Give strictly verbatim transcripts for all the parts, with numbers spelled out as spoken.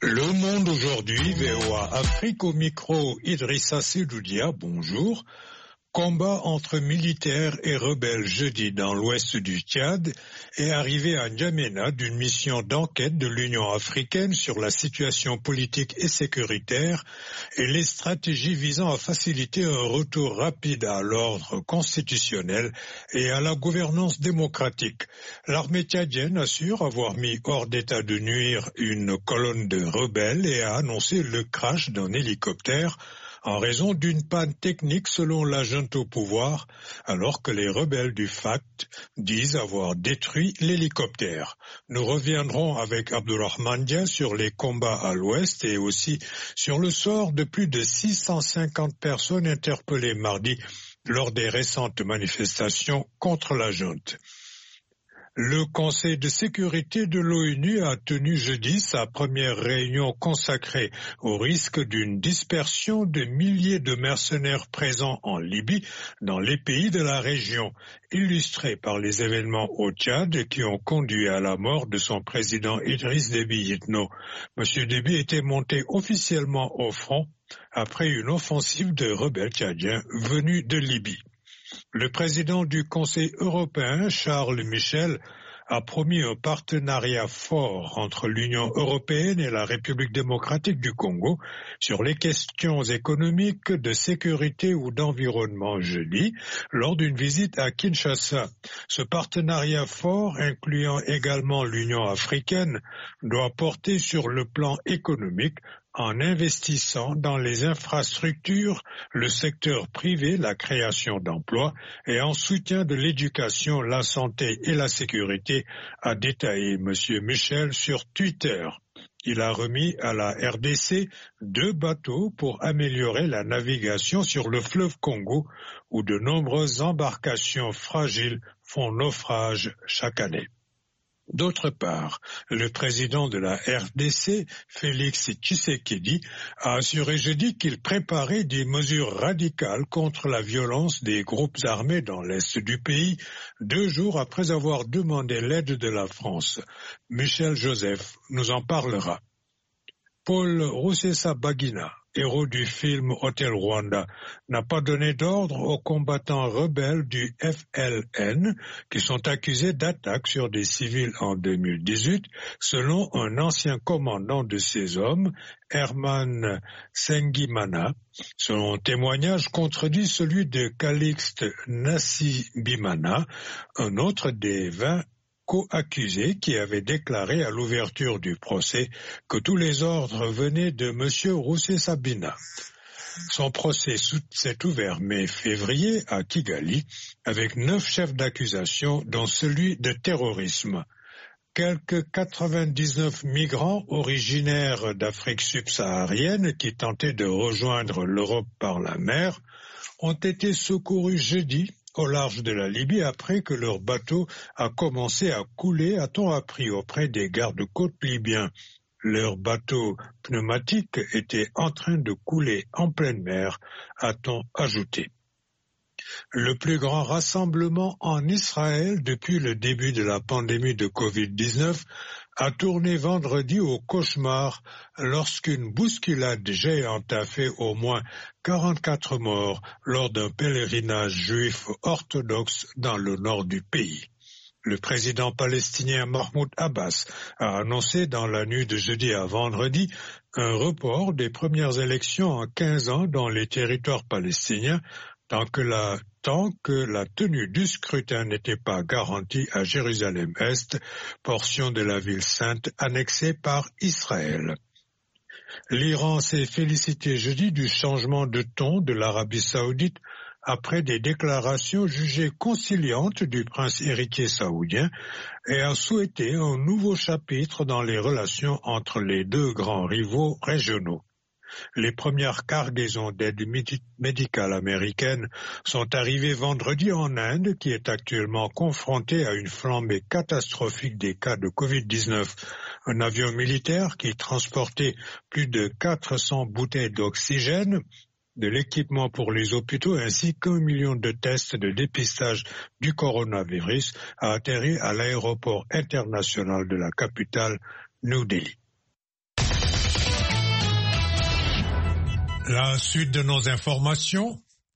Le Monde aujourd'hui, V O A Afrique au micro, Idrissa Sedoudia, bonjour. Combat entre militaires et rebelles jeudi dans l'ouest du Tchad est arrivé à N'Djamena d'une mission d'enquête de l'Union africaine sur la situation politique et sécuritaire et les stratégies visant à faciliter un retour rapide à l'ordre constitutionnel et à la gouvernance démocratique. L'armée tchadienne assure avoir mis hors d'état de nuire une colonne de rebelles et a annoncé le crash d'un hélicoptère en raison d'une panne technique selon la junte au pouvoir, alors que les rebelles du F A C T disent avoir détruit l'hélicoptère. Nous reviendrons avec Abdourahmane Dia sur les combats à l'ouest et aussi sur le sort de plus de six cent cinquante personnes interpellées mardi lors des récentes manifestations contre la junte. Le Conseil de sécurité de l'ONU a tenu jeudi sa première réunion consacrée au risque d'une dispersion de milliers de mercenaires présents en Libye dans les pays de la région, illustrée par les événements au Tchad qui ont conduit à la mort de son président Idriss Déby Itno. Monsieur Déby était monté officiellement au front après une offensive de rebelles tchadiens venus de Libye. Le président du Conseil européen, Charles Michel, a promis un partenariat fort entre l'Union européenne et la République démocratique du Congo sur les questions économiques, de sécurité ou d'environnement jeudi, lors d'une visite à Kinshasa. Ce partenariat fort, incluant également l'Union africaine, doit porter sur le plan économique en investissant dans les infrastructures, le secteur privé, la création d'emplois et en soutien de l'éducation, la santé et la sécurité, a détaillé M. Michel sur Twitter. Il a remis à la R D C deux bateaux pour améliorer la navigation sur le fleuve Congo, où de nombreuses embarcations fragiles font naufrage chaque année. D'autre part, le président de la R D C, Félix Tshisekedi, a assuré jeudi qu'il préparait des mesures radicales contre la violence des groupes armés dans l'est du pays, deux jours après avoir demandé l'aide de la France. Michel Joseph nous en parlera. Paul Rusesabagina, héros du film Hôtel Rwanda, n'a pas donné d'ordre aux combattants rebelles du F L N qui sont accusés d'attaques sur des civils en deux mille dix-huit, selon un ancien commandant de ces hommes, Herman Sengimana. Son témoignage contredit celui de Calixte Nassibimana, un autre des vingt co-accusé qui avait déclaré à l'ouverture du procès que tous les ordres venaient de M. Rusesabagina. Son procès s'est ouvert mi-février à Kigali avec neuf chefs d'accusation dont celui de terrorisme. Quelques quatre-vingt-dix-neuf migrants originaires d'Afrique subsaharienne qui tentaient de rejoindre l'Europe par la mer ont été secourus jeudi au large de la Libye après que leur bateau a commencé à couler, a-t-on appris auprès des gardes-côtes libyens. Leur bateau pneumatique était en train de couler en pleine mer, a-t-on ajouté. Le plus grand rassemblement en Israël depuis le début de la pandémie de covid dix-neuf a tourné vendredi au cauchemar lorsqu'une bousculade géante a fait au moins quarante-quatre morts lors d'un pèlerinage juif orthodoxe dans le nord du pays. Le président palestinien Mahmoud Abbas a annoncé dans la nuit de jeudi à vendredi un report des premières élections en quinze ans dans les territoires palestiniens tant que la, tant que la tenue du scrutin n'était pas garantie à Jérusalem-Est, portion de la ville sainte annexée par Israël. L'Iran s'est félicité jeudi du changement de ton de l'Arabie saoudite après des déclarations jugées conciliantes du prince héritier saoudien et a souhaité un nouveau chapitre dans les relations entre les deux grands rivaux régionaux. Les premières cargaisons d'aide médicale américaine sont arrivées vendredi en Inde, qui est actuellement confrontée à une flambée catastrophique des cas de covid dix-neuf. Un avion militaire qui transportait plus de quatre cents bouteilles d'oxygène, de l'équipement pour les hôpitaux ainsi qu'un million de tests de dépistage du coronavirus a atterri à l'aéroport international de la capitale, New Delhi. La suite de nos informations.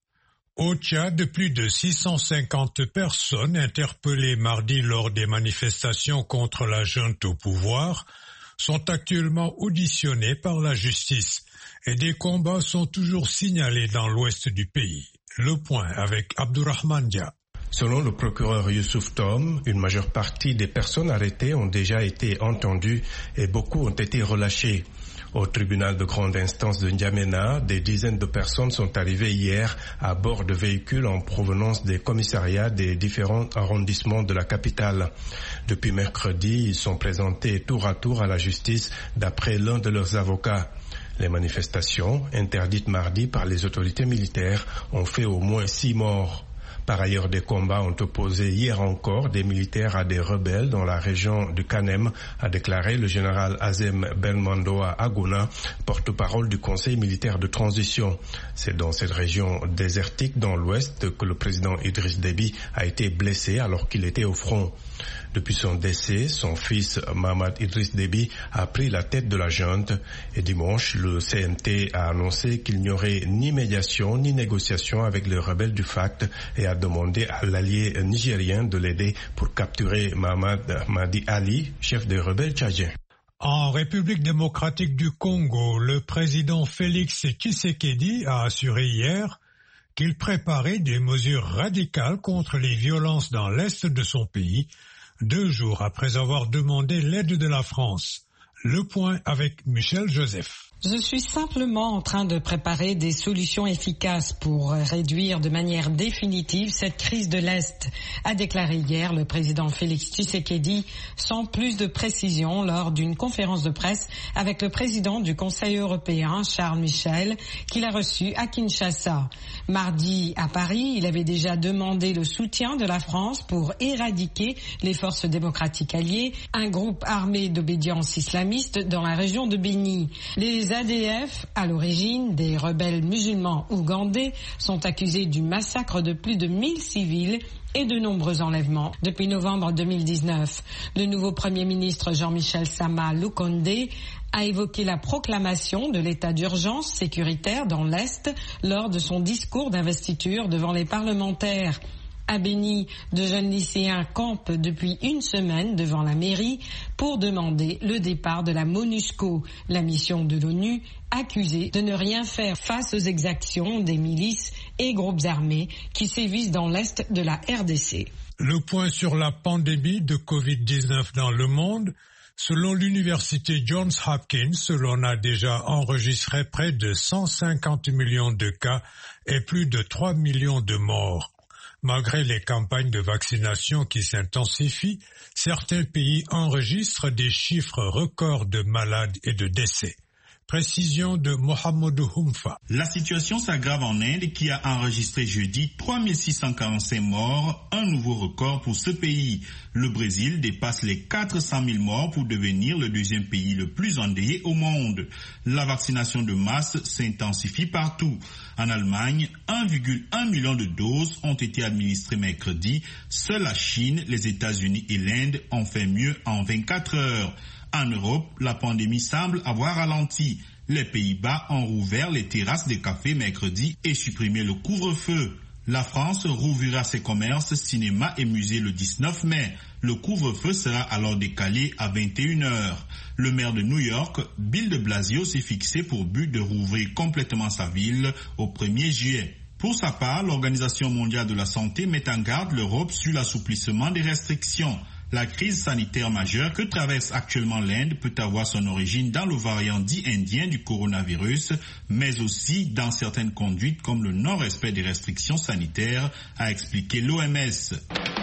Au Tchad, plus de six cent cinquante personnes interpellées mardi lors des manifestations contre la junte au pouvoir sont actuellement auditionnées par la justice et des combats sont toujours signalés dans l'ouest du pays. Le point avec Abdourahmane Dia. Selon le procureur Youssouf Tom, une majeure partie des personnes arrêtées ont déjà été entendues et beaucoup ont été relâchées. Au tribunal de grande instance de N'Djamena, des dizaines de personnes sont arrivées hier à bord de véhicules en provenance des commissariats des différents arrondissements de la capitale. Depuis mercredi, ils sont présentés tour à tour à la justice d'après l'un de leurs avocats. Les manifestations, interdites mardi par les autorités militaires, ont fait au moins six morts. Par ailleurs, des combats ont opposé hier encore des militaires à des rebelles dans la région de Kanem, a déclaré le général Azem Belmandoa Aguna, porte-parole du Conseil militaire de transition. C'est dans cette région désertique dans l'ouest que le président Idriss Déby a été blessé alors qu'il était au front. Depuis son décès, son fils Mahamad Idriss Déby a pris la tête de la junte et dimanche, le C N T a annoncé qu'il n'y aurait ni médiation ni négociation avec les rebelles du F A C T et a demandé à l'allié nigérien de l'aider pour capturer Mahamad Mahdi Ali, chef des rebelles tchadiens. En République démocratique du Congo, le président Félix Tshisekedi a assuré hier qu'il préparait des mesures radicales contre les violences dans l'est de son pays, deux jours après avoir demandé l'aide de la France. Le point avec Michel Joseph. Je suis simplement en train de préparer des solutions efficaces pour réduire de manière définitive cette crise de l'Est, a déclaré hier le président Félix Tshisekedi, sans plus de précision lors d'une conférence de presse avec le président du Conseil européen, Charles Michel, qu'il a reçu à Kinshasa. Mardi, à Paris, il avait déjà demandé le soutien de la France pour éradiquer les forces démocratiques alliées, un groupe armé d'obédience islamiste dans la région de Béni. Les A D F, à l'origine des rebelles musulmans ougandais, sont accusés du massacre de plus de mille civils et de nombreux enlèvements depuis novembre deux mille dix-neuf. Le nouveau Premier ministre Jean-Michel Sama Lukonde a évoqué la proclamation de l'état d'urgence sécuritaire dans l'Est lors de son discours d'investiture devant les parlementaires. À Béni, de jeunes lycéens campent depuis une semaine devant la mairie pour demander le départ de la MONUSCO, la mission de l'ONU, accusée de ne rien faire face aux exactions des milices et groupes armés qui sévissent dans l'est de la R D C. Le point sur la pandémie de covid dix-neuf dans le monde. Selon l'université Johns Hopkins, l'on a déjà enregistré près de cent cinquante millions de cas et plus de trois millions de morts. Malgré les campagnes de vaccination qui s'intensifient, certains pays enregistrent des chiffres records de malades et de décès. Précision de Mohamedou Humfa. La situation s'aggrave en Inde qui a enregistré jeudi trois mille six cent quarante-cinq morts, un nouveau record pour ce pays. Le Brésil dépasse les quatre cent mille morts pour devenir le deuxième pays le plus endeuillé au monde. La vaccination de masse s'intensifie partout. En Allemagne, un virgule un million de doses ont été administrées mercredi. Seule la Chine, les États-Unis et l'Inde ont fait mieux en vingt-quatre heures. En Europe, la pandémie semble avoir ralenti. Les Pays-Bas ont rouvert les terrasses des cafés mercredi et supprimé le couvre-feu. La France rouvrira ses commerces, cinémas et musées le dix-neuf mai. Le couvre-feu sera alors décalé à vingt et une heures. Le maire de New York, Bill de Blasio, s'est fixé pour but de rouvrir complètement sa ville au premier juillet. Pour sa part, l'Organisation mondiale de la santé met en garde l'Europe sur l'assouplissement des restrictions. La crise sanitaire majeure que traverse actuellement l'Inde peut avoir son origine dans le variant dit indien du coronavirus, mais aussi dans certaines conduites comme le non-respect des restrictions sanitaires, a expliqué l'O M S.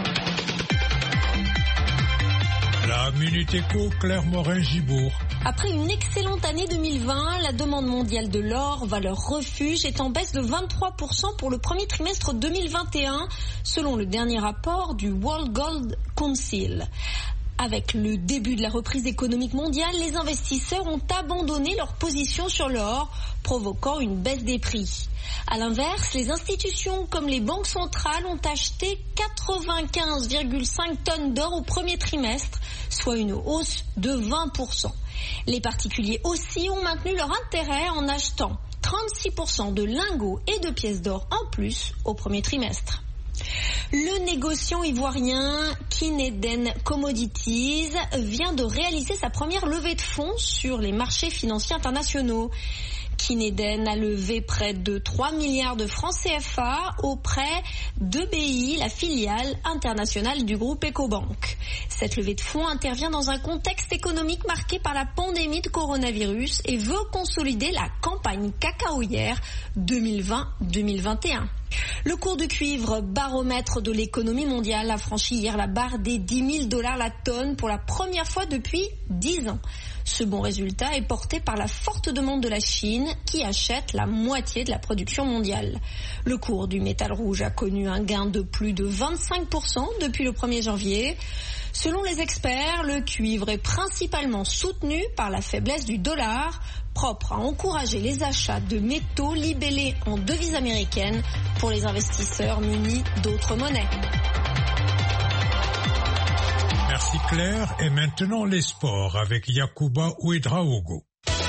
La Minute Éco, Claire Morin-Gibourg. Après une excellente année deux mille vingt, la demande mondiale de l'or, valeur refuge, est en baisse de vingt-trois pour cent pour le premier trimestre deux mille vingt et un, selon le dernier rapport du World Gold Council. Avec le début de la reprise économique mondiale, les investisseurs ont abandonné leur position sur l'or, provoquant une baisse des prix. À l'inverse, les institutions comme les banques centrales ont acheté quatre-vingt-quinze virgule cinq tonnes d'or au premier trimestre, soit une hausse de vingt pour cent. Les particuliers aussi ont maintenu leur intérêt en achetant trente-six pour cent de lingots et de pièces d'or en plus au premier trimestre. Le négociant ivoirien Kineden Commodities vient de réaliser sa première levée de fonds sur les marchés financiers internationaux. Kineden a levé près de trois milliards de francs C F A auprès de B I, la filiale internationale du groupe Ecobank. Cette levée de fonds intervient dans un contexte économique marqué par la pandémie de coronavirus et veut consolider la campagne cacaoyère deux mille vingt deux mille vingt et un. Le cours du cuivre, baromètre de l'économie mondiale, a franchi hier la barre des dix mille dollars la tonne pour la première fois depuis dix ans. Ce bon résultat est porté par la forte demande de la Chine qui achète la moitié de la production mondiale. Le cours du métal rouge a connu un gain de plus de vingt-cinq pour cent depuis le premier janvier. Selon les experts, le cuivre est principalement soutenu par la faiblesse du dollar, propre à encourager les achats de métaux libellés en devises américaines pour les investisseurs munis d'autres monnaies. Merci Claire. Et maintenant les sports avec Yacouba Ouedraogo.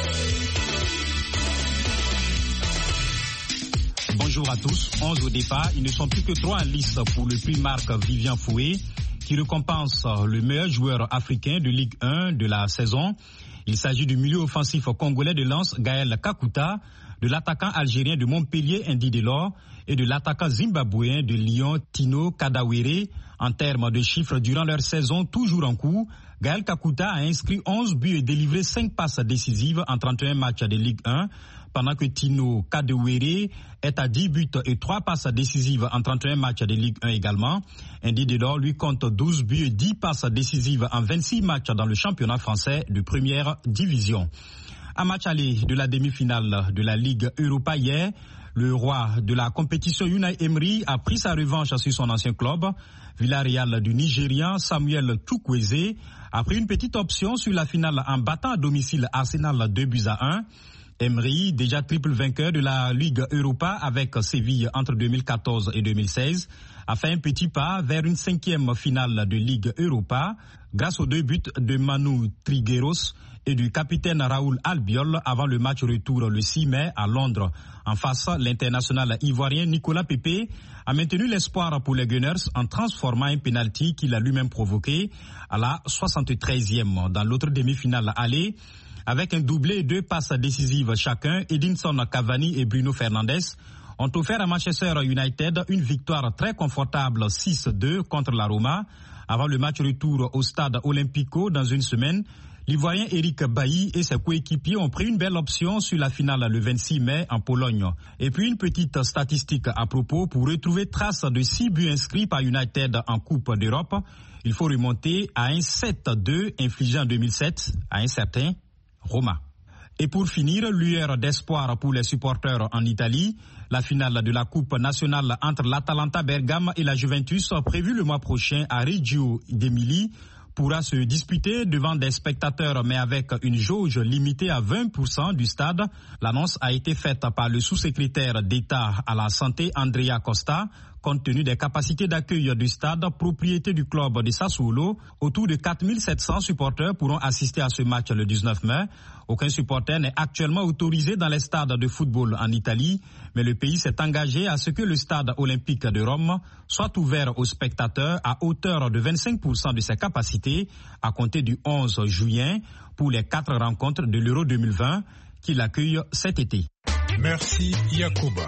Bonjour à tous. onze au départ. Ils ne sont plus que trois en lice pour le prix Marc Vivian Foué, qui récompense le meilleur joueur africain de Ligue un de la saison. Il s'agit du milieu offensif congolais de Lens, Gaël Kakuta, de l'attaquant algérien de Montpellier, Indy Delors, et de l'attaquant zimbabwéen de Lyon, Tino Kadawere. En termes de chiffres, durant leur saison toujours en cours, Gaël Kakuta a inscrit onze buts et délivré cinq passes décisives en trente et un matchs de Ligue un, pendant que Tino Kadewere est à dix buts et trois passes décisives en trente et un matchs de Ligue un également. Indy Delors lui compte douze buts et dix passes décisives en vingt-six matchs dans le championnat français de première division. Un match aller de la demi-finale de la Ligue Europa hier, le roi de la compétition Unai Emery a pris sa revanche sur son ancien club. Villarreal du Nigérian Samuel Chukwueze a pris une petite option sur la finale en battant à domicile Arsenal deux buts à un. Emery, déjà triple vainqueur de la Ligue Europa avec Séville entre deux mille quatorze et deux mille seize, a fait un petit pas vers une cinquième finale de Ligue Europa grâce aux deux buts de Manu Trigueros et du capitaine Raoul Albiol avant le match retour le six mai à Londres. En face, l'international ivoirien Nicolas Pepe a maintenu l'espoir pour les Gunners en transformant un penalty qu'il a lui-même provoqué à la soixante-treizième. Dans l'autre demi-finale aller, avec un doublé et deux passes décisives chacun, Edinson Cavani et Bruno Fernandes ont offert à Manchester United une victoire très confortable six deux contre la Roma. Avant le match retour au stade Olympico dans une semaine, l'Ivoirien Eric Bailly et ses coéquipiers ont pris une belle option sur la finale le vingt-six mai en Pologne. Et puis une petite statistique à propos, pour retrouver trace de six buts inscrits par United en Coupe d'Europe, il faut remonter à un sept deux infligé en deux mille sept à un certain Roma. Et pour finir, lueur d'espoir pour les supporters en Italie, la finale de la Coupe nationale entre l'Atalanta Bergame et la Juventus, prévue le mois prochain à Reggio d'Émilie, pourra se disputer devant des spectateurs mais avec une jauge limitée à vingt pour cent du stade. L'annonce a été faite par le sous-secrétaire d'État à la santé Andrea Costa. Compte tenu des capacités d'accueil du stade, propriété du club de Sassuolo, autour de quatre mille sept cents supporters pourront assister à ce match le dix-neuf mai. Aucun supporter n'est actuellement autorisé dans les stades de football en Italie, mais le pays s'est engagé à ce que le stade olympique de Rome soit ouvert aux spectateurs à hauteur de vingt-cinq pour cent de ses capacités à compter du onze juillet pour les quatre rencontres de l'Euro deux mille vingt qu'il accueille cet été. Merci Yacouba.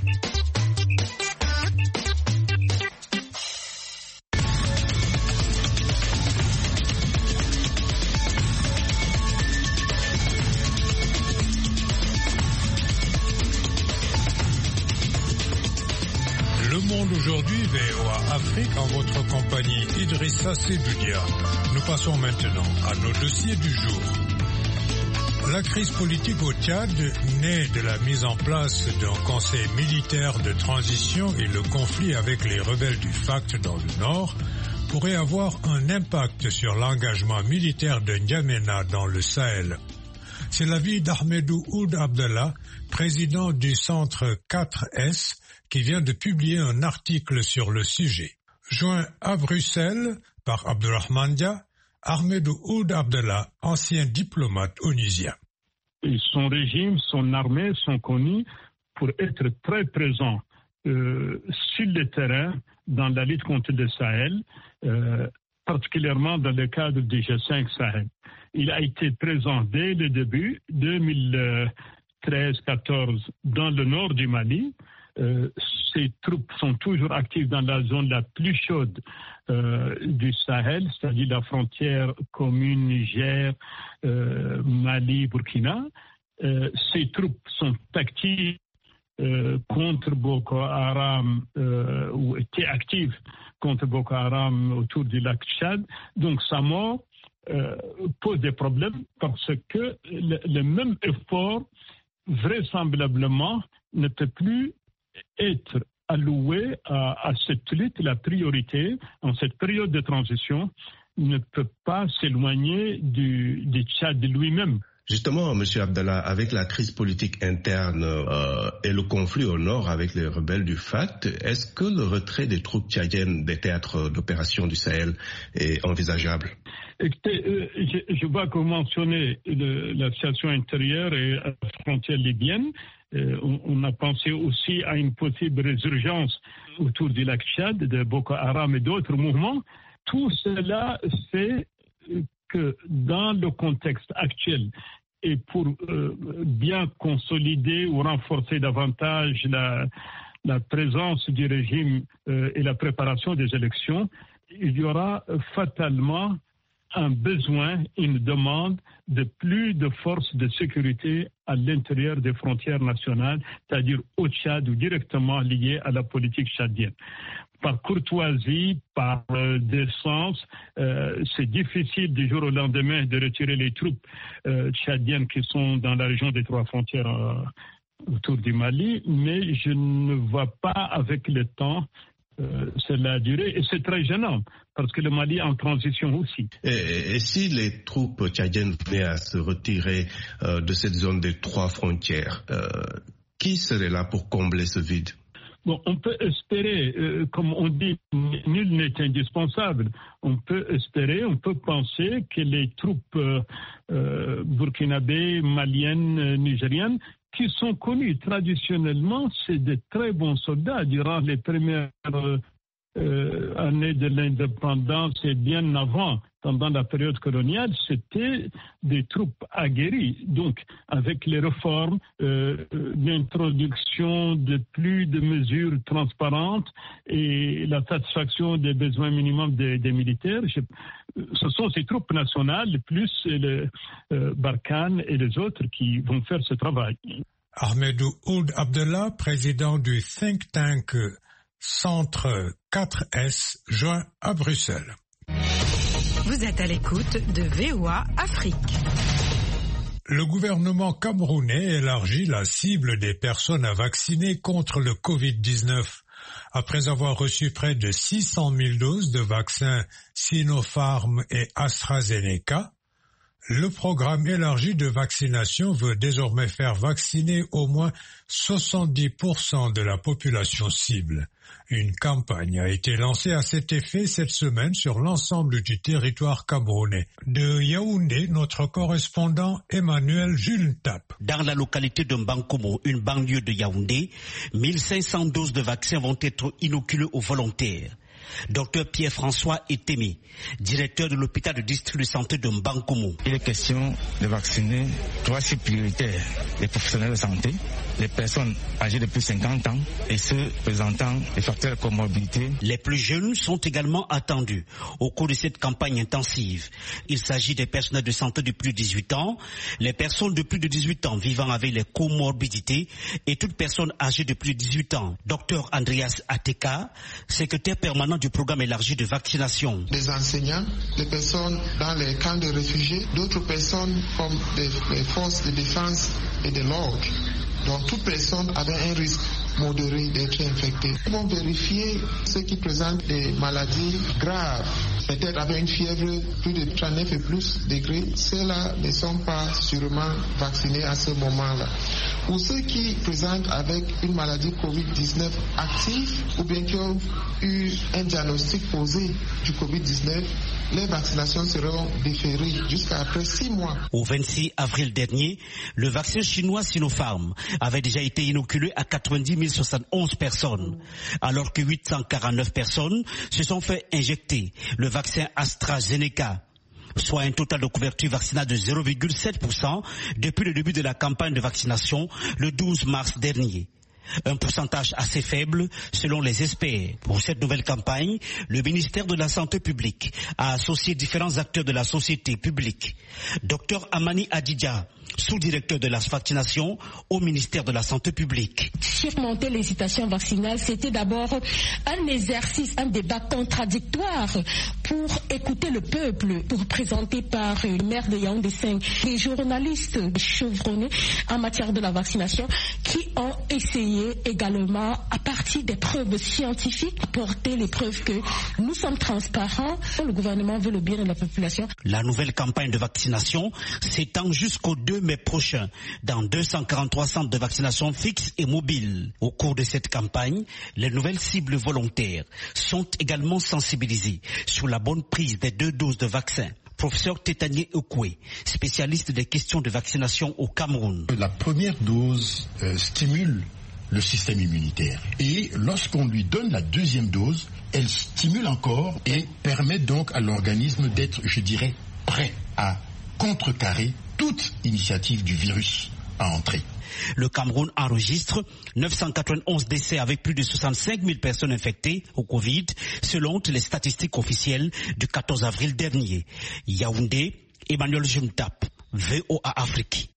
Le Monde aujourd'hui, V O A Afrique, en votre compagnie Idrissa Sedoudia. Nous passons maintenant à nos dossiers du jour. La crise politique au Tchad, née de la mise en place d'un conseil militaire de transition et le conflit avec les rebelles du F A C T dans le nord, pourrait avoir un impact sur l'engagement militaire de N'Djamena dans le Sahel. C'est l'avis d'Ahmedou Ould Abdallah, président du centre quatre S, qui vient de publier un article sur le sujet. Joint à Bruxelles par Abdourahmane Dia, Ahmedou Ould Abdallah, ancien diplomate onisien. Et son régime, son armée sont connus pour être très présents euh, sur le terrain dans la lutte contre le Sahel, euh, particulièrement dans le cadre du G cinq Sahel. Il a été présent dès le début, deux mille treize quatorze, dans le nord du Mali. Euh, ces troupes sont toujours actives dans la zone la plus chaude euh, du Sahel, c'est-à-dire la frontière commune Niger, euh, Mali, Burkina. Euh, ces troupes sont actives euh, contre Boko Haram, euh, ou étaient actives contre Boko Haram autour du lac Tchad. Donc sa mort euh, pose des problèmes parce que le, le même effort, vraisemblablement, ne peut plus être alloué à, à cette lutte. La priorité, en cette période de transition, ne peut pas s'éloigner du, du Tchad lui-même. Justement, M. Abdallah, avec la crise politique interne euh, et le conflit au nord avec les rebelles du F A C T, est-ce que le retrait des troupes tchadiennes des théâtres d'opération du Sahel est envisageable? Écoutez, euh, je, je vois que vous mentionnez le, la situation intérieure et la frontière libyenne. Euh, on, on a pensé aussi à une possible résurgence autour du lac Tchad, de Boko Haram et d'autres mouvements. Tout cela fait que dans le contexte actuel et pour euh, bien consolider ou renforcer davantage la, la présence du régime euh, et la préparation des élections, il y aura fatalement un besoin, une demande de plus de forces de sécurité à l'intérieur des frontières nationales, c'est-à-dire au Tchad ou directement liées à la politique tchadienne. Par courtoisie, par euh, décence, euh, c'est difficile du jour au lendemain de retirer les troupes euh, tchadiennes qui sont dans la région des trois frontières euh, autour du Mali, mais je ne vois pas avec le temps euh, cela durer, et c'est très gênant parce que le Mali est en transition aussi. Et, et si les troupes tchadiennes venaient à se retirer euh, de cette zone des trois frontières, euh, qui serait là pour combler ce vide? Bon, on peut espérer, euh, comme on dit, nul n'est indispensable. On peut espérer, on peut penser que les troupes euh, euh, burkinabées, maliennes, nigériennes, qui sont connues traditionnellement, c'est de très bons soldats durant les premières euh, euh, années de l'indépendance et bien avant, pendant la période coloniale, c'était des troupes aguerries. Donc, avec les réformes, euh, l'introduction de plus de mesures transparentes et la satisfaction des besoins minimums des, des militaires, je, ce sont ces troupes nationales, plus les euh, Barkhane et les autres qui vont faire ce travail. Ahmedou Ould Abdallah, président du think tank Centre quatre S, joint à Bruxelles. Vous êtes à l'écoute de V O A Afrique. Le gouvernement camerounais élargit la cible des personnes à vacciner contre le covid dix-neuf. Après avoir reçu près de six cent mille doses de vaccins Sinopharm et AstraZeneca, le programme élargi de vaccination veut désormais faire vacciner au moins soixante-dix pour cent de la population cible. Une campagne a été lancée à cet effet cette semaine sur l'ensemble du territoire camerounais. De Yaoundé, notre correspondant Emmanuel Jultap. Dans la localité de Mbankomo, une banlieue de Yaoundé, mille cinq cents doses de vaccins vont être inoculées aux volontaires. Docteur Pierre-François Etemi, directeur de l'hôpital de district de santé de Mbankomo. Il est question de vacciner trois sites prioritaires: les professionnels de santé, les personnes âgées de plus de cinquante ans et ceux présentant des facteurs de comorbidité. Les plus jeunes sont également attendus au cours de cette campagne intensive. Il s'agit des personnels de santé de plus de dix-huit ans, les personnes de plus de dix-huit ans vivant avec les comorbidités et toute personne âgée de plus de dix-huit ans. Docteur Andreas Ateka, secrétaire permanent du programme élargi de vaccination. Des enseignants, des personnes dans les camps de réfugiés, d'autres personnes comme les, les forces de défense et de l'ordre. Donc toute personne avait un risque modérés d'être infectés. Ils vont vérifier ceux qui présentent des maladies graves, peut-être avec une fièvre plus de trente-neuf et plus degrés. Ceux-là ne sont pas sûrement vaccinés à ce moment-là. Pour ceux qui présentent avec une maladie covid dix-neuf active ou bien qui ont eu un diagnostic posé du covid dix-neuf, les vaccinations seront déférées jusqu'à après six mois. Au vingt-six avril dernier, le vaccin chinois Sinopharm avait déjà été inoculé à quatre-vingt-dix mille soixante et onze personnes, alors que huit cent quarante-neuf personnes se sont fait injecter le vaccin AstraZeneca, soit un total de couverture vaccinale de zéro virgule sept pour cent depuis le début de la campagne de vaccination le douze mars dernier. Un pourcentage assez faible selon les experts. Pour cette nouvelle campagne, le ministère de la Santé publique a associé différents acteurs de la société publique. Docteur Amani Adidja, sous-directeur de la vaccination au ministère de la Santé publique. Surmonter l'hésitation vaccinale, c'était d'abord un exercice, un débat contradictoire pour écouter le peuple, pour présenter par le maire de Yaoundé cinq des journalistes chevronnés en matière de la vaccination qui ont essayé également, à partir des preuves scientifiques, apporter les preuves que nous sommes transparents. Le gouvernement veut le bien de la population. La nouvelle campagne de vaccination s'étend jusqu'au deux mai prochain dans deux cent quarante-trois centres de vaccination fixes et mobiles. Au cours de cette campagne, les nouvelles cibles volontaires sont également sensibilisées sur la bonne prise des deux doses de vaccin. Professeur Tétanié Okwe, spécialiste des questions de vaccination au Cameroun. La première dose euh, stimule le système immunitaire. Et lorsqu'on lui donne la deuxième dose, elle stimule encore et permet donc à l'organisme d'être, je dirais, prêt à contrecarrer toute initiative du virus à entrer. Le Cameroun enregistre neuf cent quatre-vingt-onze décès avec plus de soixante-cinq mille personnes infectées au Covid, selon les statistiques officielles du quatorze avril dernier. Yaoundé, Emmanuel Jumtap, V O A Afrique.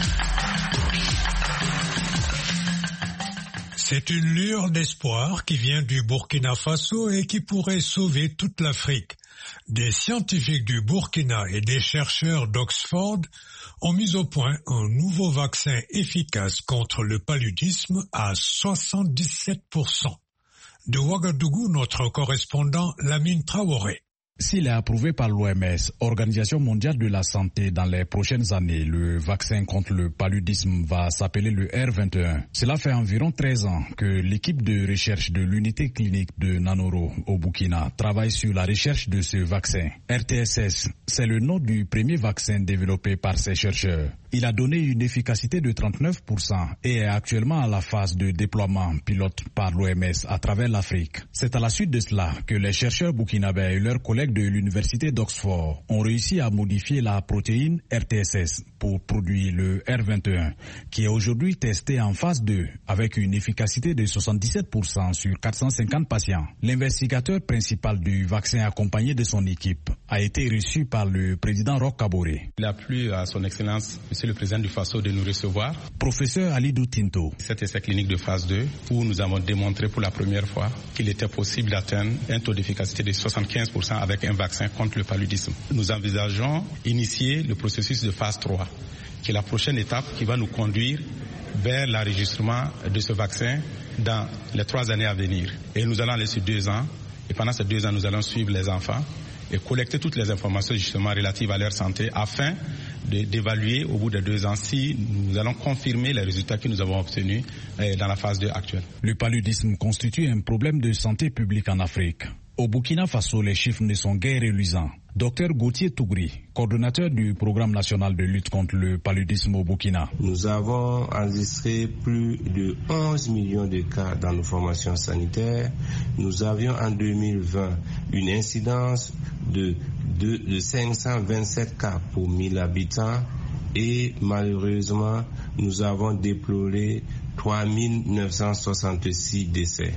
C'est une lueur d'espoir qui vient du Burkina Faso et qui pourrait sauver toute l'Afrique. Des scientifiques du Burkina et des chercheurs d'Oxford ont mis au point un nouveau vaccin efficace contre le paludisme à soixante-dix-sept pour cent. De Ouagadougou, notre correspondant Lamine Traoré. S'il est approuvé par l'O M S, Organisation mondiale de la santé, dans les prochaines années, le vaccin contre le paludisme va s'appeler le R vingt et un. Cela fait environ treize ans que l'équipe de recherche de l'unité clinique de Nanoro au Burkina travaille sur la recherche de ce vaccin. R T S S, c'est le nom du premier vaccin développé par ces chercheurs. Il a donné une efficacité de trente-neuf pour cent et est actuellement à la phase de déploiement pilote par l'O M S à travers l'Afrique. C'est à la suite de cela que les chercheurs burkinabés et leurs collègues de l'université d'Oxford ont réussi à modifier la protéine R T S S pour produire le R vingt et un, qui est aujourd'hui testé en phase deux avec une efficacité de soixante-dix-sept pour cent sur quatre cent cinquante patients. L'investigateur principal du vaccin accompagné de son équipe a été reçu par le président Roch Kaboré. Il a plu à son excellence, monsieur le président du Faso, de nous recevoir. Professeur Alidou Tinto. Cet essai clinique de phase deux où nous avons démontré pour la première fois qu'il était possible d'atteindre un taux d'efficacité de soixante-quinze pour cent avec un vaccin contre le paludisme. Nous envisageons initier le processus de phase trois, qui est la prochaine étape qui va nous conduire vers l'enregistrement de ce vaccin dans les trois années à venir. Et nous allons aller sur deux ans, et pendant ces deux ans, nous allons suivre les enfants et collecter toutes les informations justement relatives à leur santé afin de, d'évaluer au bout de deux ans si nous allons confirmer les résultats que nous avons obtenus eh, dans la phase deux actuelle. Le paludisme constitue un problème de santé publique en Afrique. Au Burkina Faso, les chiffres ne sont guère reluisants. Docteur Gauthier Tougri, coordonnateur du programme national de lutte contre le paludisme au Burkina. Nous avons enregistré plus de onze millions de cas dans nos formations sanitaires. Nous avions en deux mille vingt une incidence de, de, de cinq cent vingt-sept cas pour mille habitants et malheureusement nous avons déploré trois mille neuf cent soixante-six décès,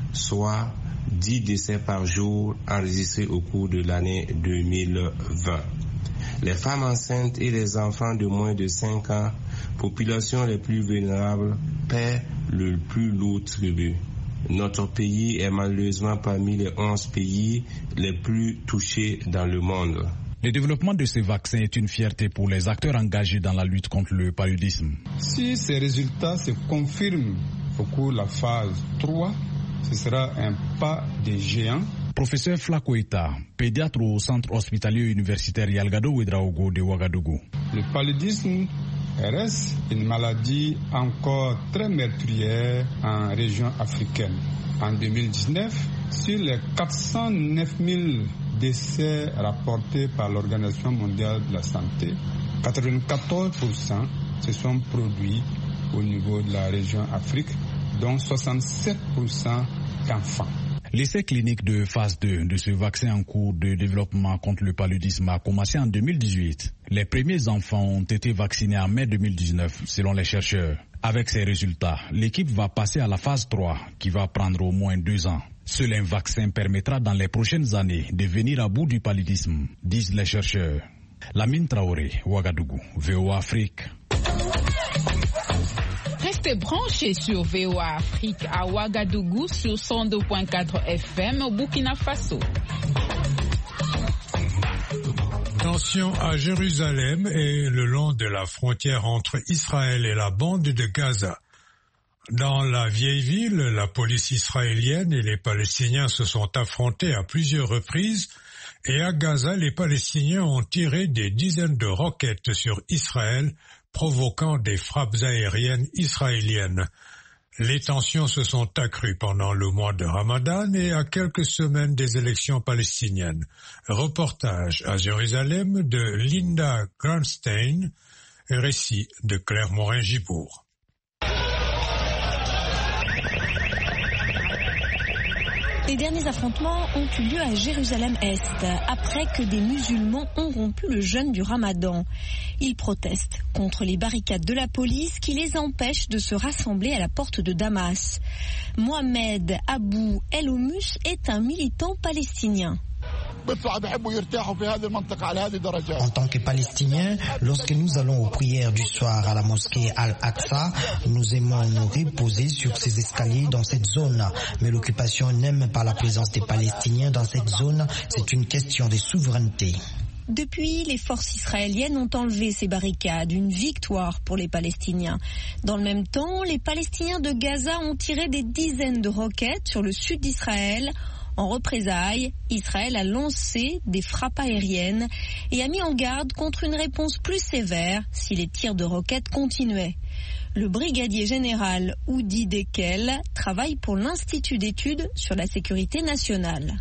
soit dix décès par jour enregistrés au cours de l'année deux mille vingt. Les femmes enceintes et les enfants de moins de cinq ans, populations les plus vulnérables, paient le plus lourd tribut. Notre pays est malheureusement parmi les onze pays les plus touchés dans le monde. Le développement de ces vaccins est une fierté pour les acteurs engagés dans la lutte contre le paludisme. Si ces résultats se confirment Au cours de la phase trois, ce sera un pas des géants. Professeur Flakoita, pédiatre au centre hospitalier universitaire Yalgado Ouedraogo de Ouagadougou. Le paludisme reste une maladie encore très meurtrière en région africaine. En deux mille dix-neuf, sur les quatre cent neuf mille décès rapportés par l'Organisation mondiale de la santé, quatre-vingt-quatorze pour cent se sont produits au niveau de la région Afrique, dont soixante-sept pour cent d'enfants. L'essai clinique de phase deux de ce vaccin en cours de développement contre le paludisme a commencé en deux mille dix-huit. Les premiers enfants ont été vaccinés en mai deux mille dix-neuf, selon les chercheurs. Avec ces résultats, l'équipe va passer à la phase trois, qui va prendre au moins deux ans. Seul un vaccin permettra dans les prochaines années de venir à bout du paludisme, disent les chercheurs. Lamine Traoré, Ouagadougou, V O A Afrique. Restez branchés sur V O A Afrique à Ouagadougou sur cent deux virgule quatre F M au Burkina Faso. Tension à Jérusalem et le long de la frontière entre Israël et la bande de Gaza. Dans la vieille ville, la police israélienne et les Palestiniens se sont affrontés à plusieurs reprises et à Gaza, les Palestiniens ont tiré des dizaines de roquettes sur Israël, provoquant des frappes aériennes israéliennes. Les tensions se sont accrues pendant le mois de Ramadan et à quelques semaines des élections palestiniennes. Reportage à Jérusalem de Linda Grandstein, récit de Claire Morin-Gibourg. Les derniers affrontements ont eu lieu à Jérusalem-Est, après que des musulmans ont rompu le jeûne du Ramadan. Ils protestent contre les barricades de la police qui les empêchent de se rassembler à la porte de Damas. Mohamed Abou El Homus est un militant palestinien. En tant que Palestiniens, lorsque nous allons aux prières du soir à la mosquée Al-Aqsa, nous aimons nous reposer sur ces escaliers dans cette zone. Mais l'occupation n'aime pas la présence des Palestiniens dans cette zone, c'est une question de souveraineté. Depuis, les forces israéliennes ont enlevé ces barricades, une victoire pour les Palestiniens. Dans le même temps, les Palestiniens de Gaza ont tiré des dizaines de roquettes sur le sud d'Israël. En représailles, Israël a lancé des frappes aériennes et a mis en garde contre une réponse plus sévère si les tirs de roquettes continuaient. Le brigadier général Oudi Dekel travaille pour l'Institut d'études sur la sécurité nationale.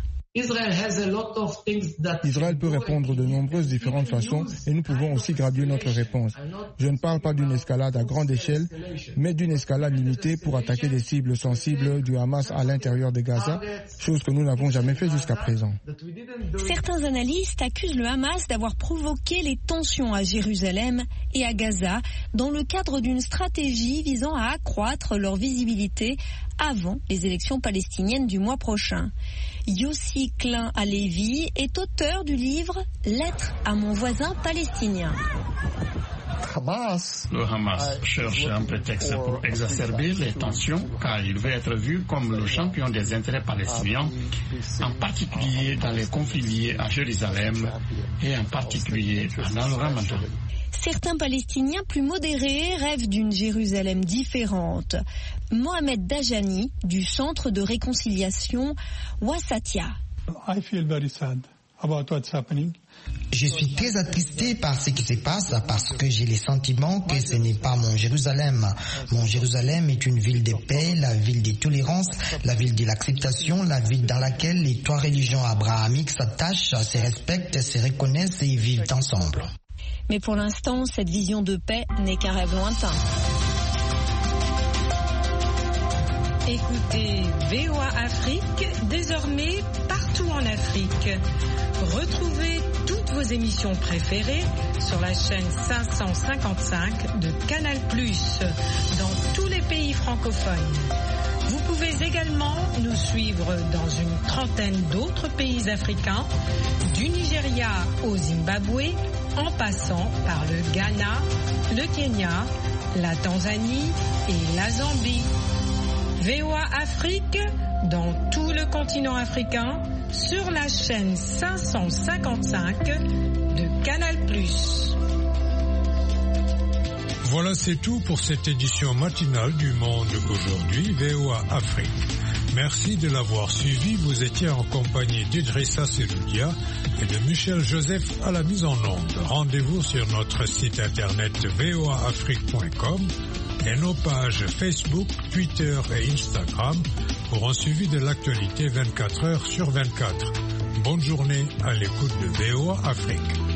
Israël peut répondre de nombreuses différentes façons et nous pouvons aussi graduer notre réponse. Je ne parle pas d'une escalade à grande échelle, mais d'une escalade limitée pour attaquer des cibles sensibles du Hamas à l'intérieur de Gaza, chose que nous n'avons jamais fait jusqu'à présent. Certains analystes accusent le Hamas d'avoir provoqué les tensions à Jérusalem et à Gaza dans le cadre d'une stratégie visant à accroître leur visibilité avant les élections palestiniennes du mois prochain. Yossi Klein Alevi est auteur du livre « Lettre à mon voisin palestinien ». Le Hamas cherche un prétexte pour exacerber les tensions car il veut être vu comme le champion des intérêts palestiniens, en particulier dans les conflits liés à Jérusalem et en particulier pendant le Ramadan. Certains Palestiniens plus modérés rêvent d'une Jérusalem différente. Mohamed Dajani, du Centre de réconciliation Wasatiyah. I feel very sad about what's happening. Je suis très attristé par ce qui se passe parce que j'ai le sentiment que ce n'est pas mon Jérusalem. Mon Jérusalem est une ville de paix, la ville de tolérance, la ville de l'acceptation, la ville dans laquelle les trois religions abrahamiques s'attachent, se respectent, se reconnaissent et vivent ensemble. Mais pour l'instant, cette vision de paix n'est qu'un rêve lointain. Écoutez V O A Afrique, désormais partout en Afrique. Retrouvez toutes vos émissions préférées sur la chaîne cinq cent cinquante-cinq de Canal plus, dans tous les pays francophones. Vous pouvez également nous suivre dans une trentaine d'autres pays africains, du Nigeria au Zimbabwe, en passant par le Ghana, le Kenya, la Tanzanie et la Zambie. V O A Afrique, dans tout le continent africain, sur la chaîne cinq cent cinquante-cinq de Canal plus. Voilà, c'est tout pour cette édition matinale du Monde aujourd'hui, V O A Afrique. Merci de l'avoir suivi. Vous étiez en compagnie d'Idrissa Seloudia et de Michel Joseph à la mise en onde. Rendez-vous sur notre site internet v o a afrique point com et nos pages Facebook, Twitter et Instagram pour un suivi de l'actualité vingt-quatre heures sur vingt-quatre. Bonne journée à l'écoute de V O A Afrique.